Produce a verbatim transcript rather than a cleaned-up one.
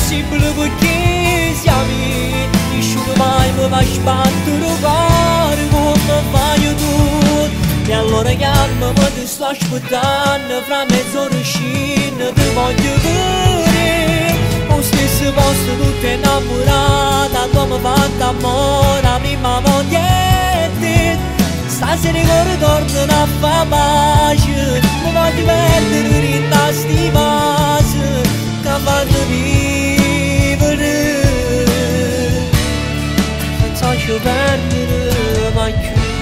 impossibile perché siamo nessuno mai mi va sbattere trovare come fai tu. E allora chiamami, ti sto aspettando, fra mezz'ora uscina ti voglio vedere. Lo stesso posto tutta innamorata, come fatto amore, la prima mogliette. Stasera i cuori tornano a fare pace, mi voglio perdere in sti